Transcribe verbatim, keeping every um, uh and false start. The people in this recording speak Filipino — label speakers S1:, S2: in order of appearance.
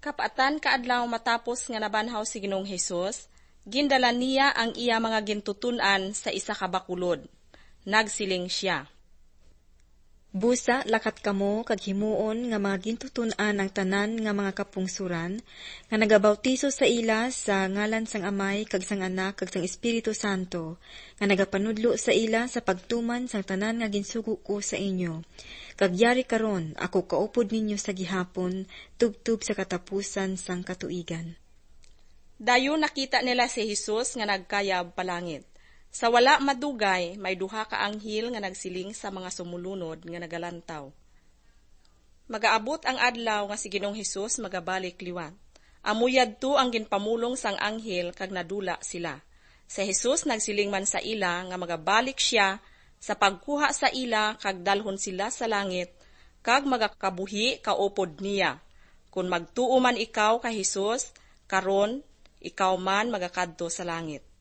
S1: Kapatan kaadlaw matapos nga nabanhaw si Ginoong Hesus, gindala niya ang iya mga gintutunan sa isa ka bakulod. Nagsiling siya,
S2: Busa lakat kamo kag himuon nga mga gintutunan ang tanan nga mga kapungsuran nga nagabautiso sa ila sa ngalan sang Amay kag sang Anak kag sang Espiritu Santo nga nagapanudlo sa ila sa pagtuman sang tanan nga ginsugo ko sa inyo. Kag yari karon ako kaupod ninyo sa gihapon tubtub sa katapusan sang katuigan.
S1: Dayon nakita nila si Hesus nga nagkayab palangit. Sa wala madugay, may duha ka anghel nga nagsiling sa mga sumulunod nga nagalantaw. Magaabot ang adlaw nga si Ginoong Hesus magabalik liwat. Amuyad to ang ginpamulong sang anghel kag nadula sila. Si Hesus nagsiling man sa ila nga magabalik siya sa pagkuha sa ila kag dalhon sila sa langit kag magakabuhi kaupod niya. Kung magtuo man ikaw ka Hesus, karon ikaw man magakadto sa langit.